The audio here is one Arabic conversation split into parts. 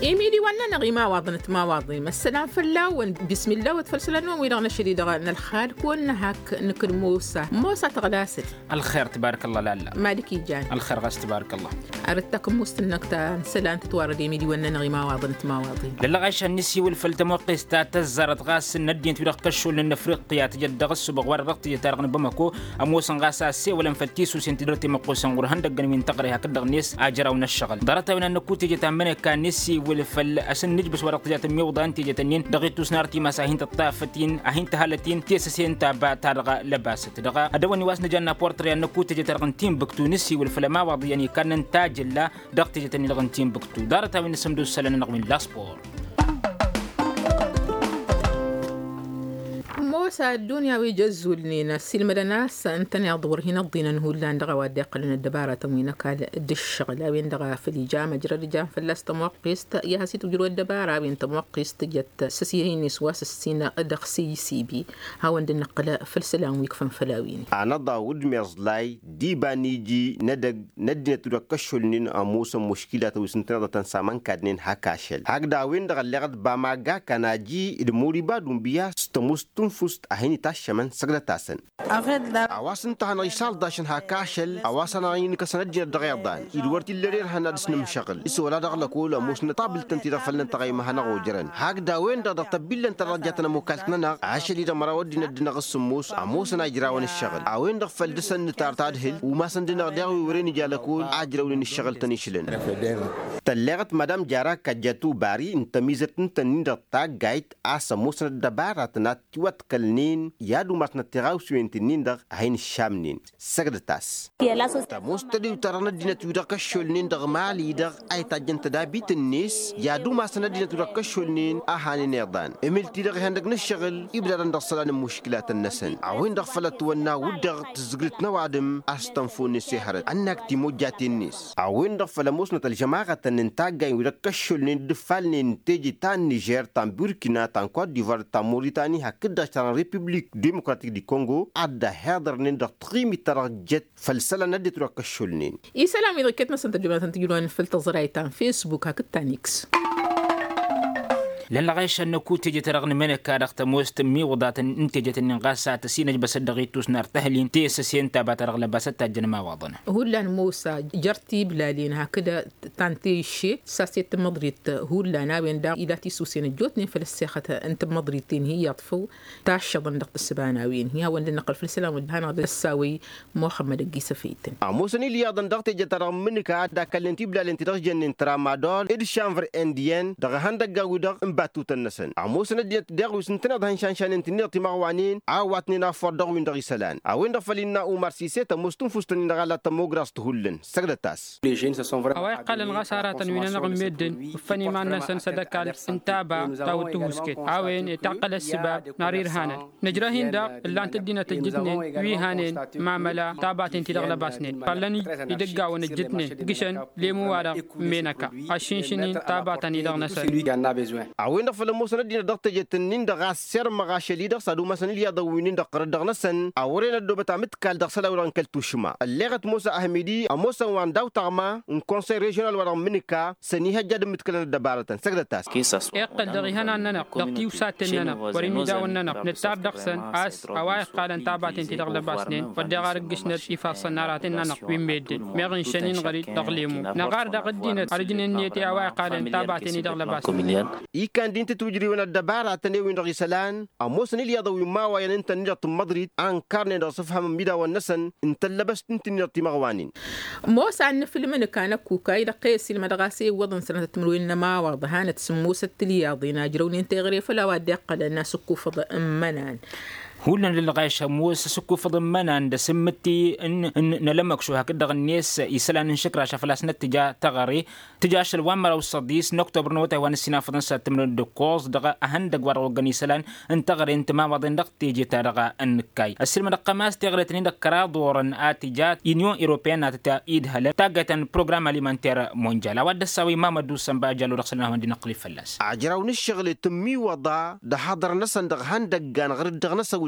إيميلي وانا نغي ما واضنت ما واضي السلام فلا بسم الله وتفلسلنا ويرغنا شديد غنا الخال كون هاك نكر موسى تغلاسل الخير تبارك الله. لا مالك يجان الخير غاس تبارك الله. أردتكم مستنك سلام تتوارد إيميلي وانا نغي ما واضنت ما واضي للا غاش النسي والفلت موقيس تزرت غاس الندين تبي كشول لنا افريقيا تجد غس بغوار رقت يتارغن بمكو اموسن غاسا سي ولا مفتيسو سنتدرتي مقوسن ورهن دغن من تقري هكذا نيس اجراونا الشغل درت وين انكو تجي تامن كان نسي والفل اسن نجبس ورق تجات ميوضا انت جتنين دغيتو سنارتي مساهين تطافتين اهين تهالتين تيسسين تابا تارغا لباست دغا ادوني واسن جنا بورتري انكو تجي ترغن تيم بكتو نسي والفل ما واض يعني كان انتاج لا دغت جتني لغن تيم بكتو دارت وين سمدو سلن نغمين لاسبور موسى الدنيا ويجزوا لنا السلمة ناس أنتني أضور هنا ضينا نقول لان دغا ودي قلنا الدبارة تموينا كال الشغل وين دغا في الجامعة جرى الجامعة فلست موقست يا هسيت جرو الدبارة وين تموقست جت سسيهين نسواس السينا دخسي سيبي هاون دي نقل في السلام ويكفن فلاوين أنا ضاود ميزلاي دي بانيجي ندق ندنا تركشلنين أموس مشكلة وسنتنا تنسامان كادنين هكاشل هكذا وين دغا لغد باماغا كاناجي الموري بادون بيا ستموستون فست أهيني تاشمن سقلتاسن. أواصن تهنا يسال داشن هكاشل أواصن عيني كسنجر دغيضان. الورتي اللي هنا دسنا مشغل. إسولا دغلا كولا موش نطابل تنتي دفلن تغي مهنا غوجرن. هكذا وين دا تبيلن ترجعتنا مكالتنا عشري دا مراودنا دنا غصموس أموسنا يجراون الشغل. أوين دغفل دسن نتارتادهل وما سندنا داوي وريني جالكول عجرون الشغل تنيشلن. تلغت مدام جارا كجاتو باري انتميزت تنين دغتاق جايت آسموسنا الدبارة توات كلنين يادو ماسنا تغاو سوينتنين دغ هين الشامنين سقدتاس تموستدي وترانا دينا تودا كشولنين دغ مالي دغ اي تاجن تدابيت الناس يادو ماسنا دينا تودا كشولنين اهاني نيردان املتي دغ هندق نشغل يبدا دغ صلان مشكلات النسن عوين دغ فلت ونا ودغ تزغلتنا وعدم استنفوني سحرت انك تيموجات الناس عوين دغ فلموسنا الجماعه تننتاغاي ودا كشولنين دفالنين تيجي تان نيجر تان بوركينا تان كوت ديفوار تان موريتاني كدا ترى ريبوبليك ديمقراطيك دي كونغو عدا هادر نين تقيمي ترجت فلسله ندي تروك الشولنين اي سلام اذا كنت مثلا تجربه تجيلون فلت زرايتان فيسبوك هكذا نيكس للا غايش انكو تيجي ترغن منك كارخت موست مي وضات انتجت النقاسة تسينج بس دغيتوس نار تهلين تيسسين تابا ترغل بس تاجن ما واضنا هو لان موسى جرتي بلالين هكذا تانتيشي ساسيت مضريت هو لان وين دا الى تيسوسين جوتني فلسخه انت مضريتين هي يطفو تاشضن دقت السباناوين هي وين نقل في السلام والهنا الساوي محمد الجيسفيتن موسني لي اظن دقت جتر منك عدا كلنتي بلالين ترجن ترامادول اد شانفر انديان دغ هندغ ودغ باتوت النسن عموسنا ديت دغ سنتنا دهن شانشان انتني تماوانين عواتني نافور دغ من دغ سلان اوين دفلنا عمر سيسه مستن فستن دغ تموغراس تهولن سغدتاس اواي قال الغسارات وين نغم مدن فني ما النسن صدقال انتابا تاوتوسكت اوين تعقل السباب نارير هانا نجرهين دا الا انت دينا تجدنين وي هانين معملا تابات انت دغ لباسنين فلني يدغاو نجدنين غشن ليمو وارا مينكا اشينشنين تاباتني دغ نسن وين دفل موسنا دينا دغت جتنين دغ سير مغاشلي دغ صدو مسن لي دوينين دغ دغ نسن اورين دو بتامت كال دغ سلا وران كلتوشما لغت موسى احمدي موسى وان داو تاما ان كونسي ريجونال وران منكا سنيها جاد متكل دبارتن سغدتاس كيساس يقل دغ هنا ننا دغتيو ساتننا وريني داوننا نتار دغسن اس اواي قال ان تابات انت دغ لباسنين ودغ رغشنا شيفا سناراتنا ويميدن ميغن شنين غري دغليمو نغار دغ دينا ارجنين نيتي اواي قال ان تابات انت دغ لباسنين كان دين تتوجري وين الدبارة تنوين رغيسلان أموسن اللي يضوي ما وين أنت نجت مدريد عن كارن رصفها من بدا والنسن أنت لبست أنت نجت مغوانين موسى عن فيلم كان كوكا إذا قيس المدرسة وضن سنة تمرين ما وضهانة سموسة الياضي ناجرون أنت غري فلا ودي قل الناس كوفض أمنان هولن للغايش موس سكو فضمنا عند سمتي ان نلمك شو هكذا الناس يسلان شكرا شفلاس نتجا تغري تجاش الوامر والصديس نكتبر نوتا وان السنا فضن ساتمن الدكوز دغا اهندق ورو غنيسلان انتغري انت ما وضن دق تيجي ترغا انكاي السلم دقماس تغرتني دكرا دورن اتجات يونيون اوروبيان تتا ايد هلا تاغتن بروغرام اليمانتير مونجالا ود السوي مامدو سمبا جالو رخصنا وندي نقلي فلاس عجراون الشغل تمي وضع ده حضر نسن دغ هندق غير دغ نسو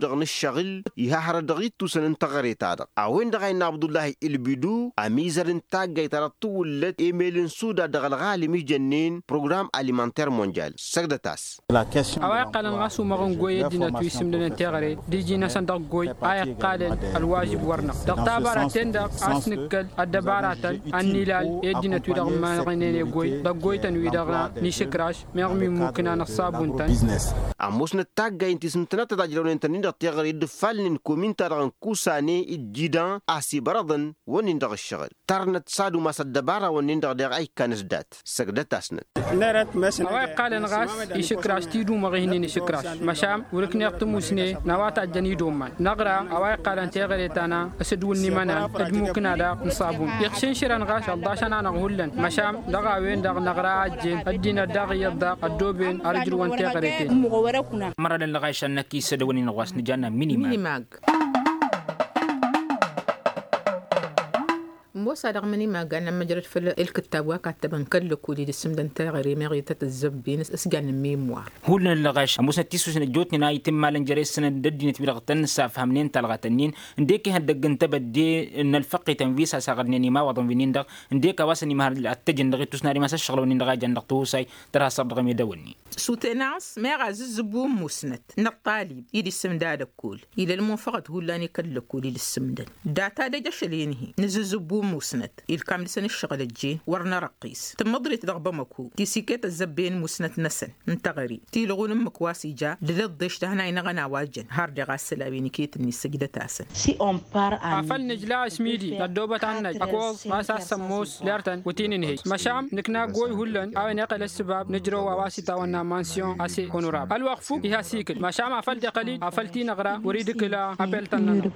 دغن الشغل يهار دغيتو سنن تغريتا دغ اوين دغاين عبد الله البدو اميزرن تاغاي ترطولت ايميلن سودا دغل غالي جنين بروغرام اليمنتير مونديال سغدتاس أواي قال الغاسو مغن قوي دينا تويسم لنا تغري ديجي نسان دغ قوي آي قال الواجب ورنا دغ تابارا تندغ أسنكل الدبارات النيلال يدينا تويدغ مغنين قوي دغ قوي تنوي دغنا نيشكراش مغمي ممكن نصابون تن اموسنا تاغاي انتي سنتنا تداجلون انتنين دغ تغري دفالن كومين ترغن كوساني الجيدان اسي برضن ونين دغ الشغل ترنت سادو ما سدبارا ونين دغ اي كانسدات سغدتاسنا أواي قال الغاس يشكراش تيدو مغينين يشكراش مشام ولكن يقتموسني نواتا الجنيدومان نغرا أواي قال انت غريتانا اسدول نيمانا ادموكن على نصابون يخشن شيران غاش الضاشنا نغولن مشام دغا وين دغ نغرا اجين الدين دغ يدا الدوبين ارجل وانت غريتين مرة لغايش انك يسدوني نغواس نجانا ميني ماغ موسى رغمني ما قالنا مجرد في الكتاب وكاتبن كل كولي السمدن تغري مغيتة الزبين اسقان ميموار هولنا اللغاش موسى تيسوس نجوتني نا يتم مالن جريس سنة ددين تبرغتن سافهمنين تلغتنين انديكي هدقن تبدي ان الفقي تنفيسا ساغرنيني ما وضن بنين دغ انديكا واسني مهر التجن دغي تسناري ما سشغلوا نين دغا جن دغتوساي ترى صبغ ميدوني سوتناس ما غاز الزبون مسند نطالب يدي السمداد كول الى المنفقد هولاني كل كولي للسمدن داتا دجش لينهي نززبون مسند الكامل سن الشغل الجين ورنا رقيس تمضريت ضغبه مكو تي سيكيت الزبين مسند نسن انتغري تي لغون مكواسي جا للضيش تهنا ينغنا واجن هارد غاسلا بيني كيت ني سجده تاسن سي اون بار افل نجلا اسميدي لدوبه تاع اكو ما سموس ليرتن وتين نهي مشام نكنا غوي هولن او نقل السباب نجرو واسي تاونا مانسيون اسي هونوراب الوقفو بها سيكل مشام افل دقلي افلتي نغرا وريدك لا ابلتن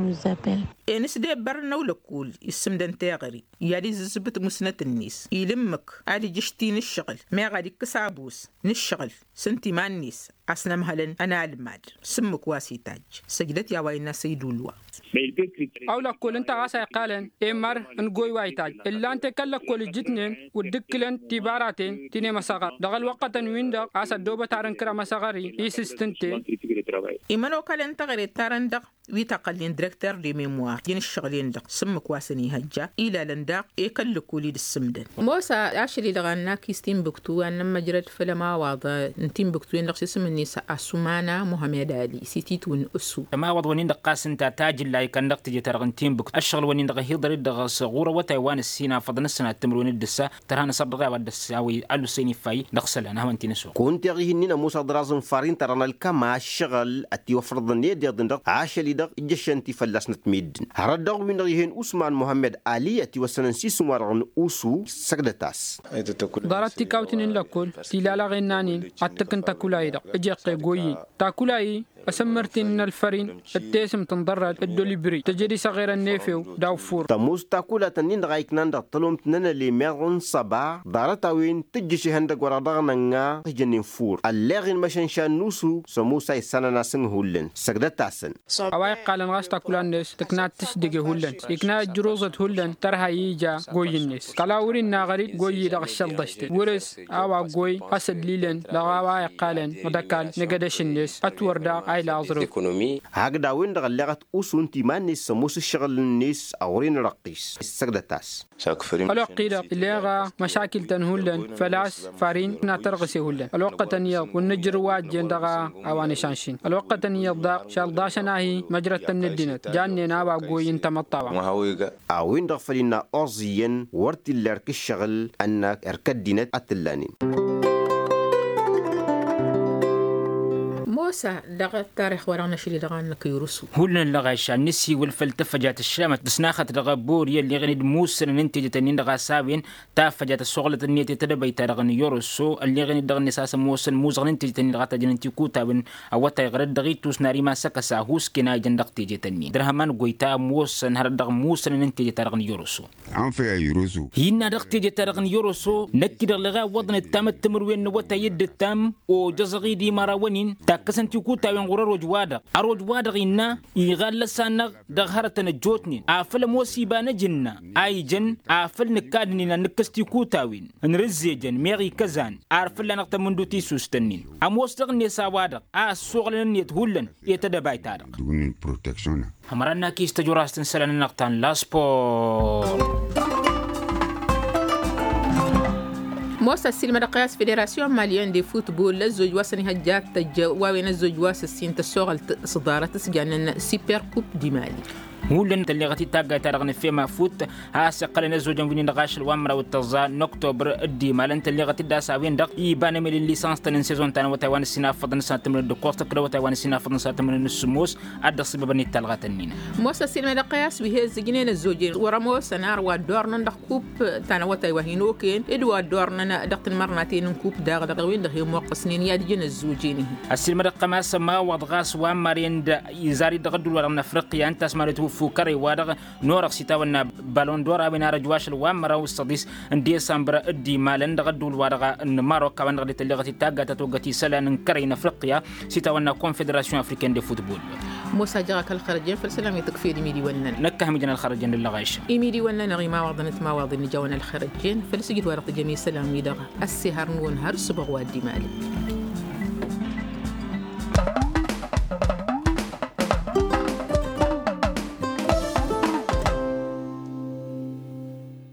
انس دي برنو لكول اسم تاغري يالي زبط مسنة النيس يلمك عادي جشتين الشغل ما غادي كسابوس نشغل سنتي مع النيس أصلا مهلا أنا المال سمك واسي تاج سجلت يا وين سيدو الوا أو لا كل أنت عسى قالن إمر نقوي وايتاج إلا أنت كلا كل جتنين ودكلن تباراتين تني مساغر دغل وقتا ويندا عسى دوبة تارن كرا مساغري يسستنتي إمانو كالن تغري تارن دغ ويتقلين ديريكتور دي ميموار دين الشغلين دغ سمك واسني هجا إلى لندق يكل كولي السمدن موسى عشري لغانا كيستين بكتو أن مجرد فلما واضح نتيم بكتوين لغسي سمني سأسمانا محمد علي سيتيتون أسو ما واضح ونين دقاس انت تاج الله يكن دق تجي ترغن تيم بكتو الشغل ونين دغ هيضر دغ صغورة وتايوان السينا فضل السنة التمرون الدسا ترهان صبغا ودساوي ألو سيني فاي دغسل أنا هوانتي نسو كنت يغيهنين موسى درازم فارين ترانا الكما الشغل أتي وفرضن يدي دغ عاشلي دغ جشنتي فلسنة ميدن هرد دغ من ريهن أسمان محمد علي أتي وسننسي سمارغن أسو سقدتاس دارتي كاوتين لكل تلالا غنانين أتكن تاكولاي دغ اجيقي قوي تاكولاي أسمرتين الفرين التاسم تنضرد الدوليبري تجري صغير النيفيو داوفور تموز تاكولا تنين غايكنان دا طلوم تنين اللي ميغن صبا دارتاوين تجيشي هندق وردغننا تجنين فور اللغين مشانشان نوسو سموسا يساننا سنهولن سقدت تاسن أواي قالن غاش تاكولا الناس تكنا تشدق هولن يكنا جروزة هولن ترها ييجا قوي الناس قلاوري الناغري قوي دغ الشلدشت ورس أوا قوي أسد ليلن لغاواي قالن ودكال نقدش الناس أتوردا هكذا وين دغلغت أسون تيمان سموس الشغل الناس أورين رقيس السقدتاس الوقيدة اللي غا مشاكل تنهولن فلاس فارين ناترغسي هولن الوقت نيض والنجر واجن دغا أواني شانشين الوقت نيض دا شالداشناهي مجرة من الدينت جاني نابا قوي انت مطاوع أوين دغفلنا أرزيا ورتي لارك الشغل أنك أركد دينت أتلانين موسى لغة التاريخ ورانا شلي لغانا كيروسو هولنا لغاش النسي والفلتفة جات الشامة دسناخت لغبور يلي غني موسى ننتج تنين لغا سابين تافجات الشغلة النية تدبي ترغني يورسو اللي غني دغني ساس موسى موز غنتج تنين لغا تجنتي كوتا بن او تغرد دغيتوس ناري ما سكسا هوس كنا جندق تيجي تنين درهمان غويتا موسى نهر دغ موسى ننتج ترغني يورسو عم في يورسو هنا دغ تيجي ترغني يورسو نكد لغا وضن التام التمروين وتا يد التام او جزغي دي مراونين تاكس سنتي كوتا وين غرر وجوادا أروج وادا إننا يغال لسانا دغهرتنا جوتنين أفل موسيبانا جنة أي جن أفل نكادنينا نكستي كوتا وين نرزي جن ميغي كزان أرفل لنا منذ تيسوس تنين أموستغني ساوادا أسوغلن يتهولن يتدباي تارق همرانا كيس تجوراستن سلان نقطان لاسبور مؤسسة المدقياس فيدراسيون ماليان دي فوتبول للزوج واسني هجات واوين الزوج واسسين تسوغل صدارة تسجان سيبر كوب دي مالي هولن اللي غتي تاغا تارغن فيما فوت ها سقلنا زوجن وين نغاش الوامر والتزا نوكتوبر دي مالنت اللي غتي داسا وين دق يبان ملي ليسانس تن سيزون تان وتاوان سينا فضن ساتمر دو كوست كرو وتاوان سينا فضن ساتمر السموس اد سبب ني تلغتنين مؤسسة المدقياس بهي زجنين الزوجين ورمو سنار ودورن دق كوب تان وتاوهينوكين ادوا دورن دق مرناتين كوب داغ دق وين دغ موقسنين يادجن الزوجين السلم دق ما سما وضغاس وامرين يزاري دغدول ورم افريقيا انت اسمرتو فوكري وادغ نورق سيتاونا بالون دور ابن رجواش الوامر والصديس اندي سامبر دي مالن دغدول وادغ ماروك كان غدي تلغتي تاغا تتوغتي سلان كرين افريقيا سيتاونا كونفدراسيون افريكان دي فوتبول موسى جاك الخرجين فالسلام يتكفي ميدي ونن نكهم جنا الخرجين للغايش ميدي ونن غي ما وضنت ما واضن جونا الخرجين فلسجد ورق جميع سلام يدغ السهر نون هر صبغ وادي مالي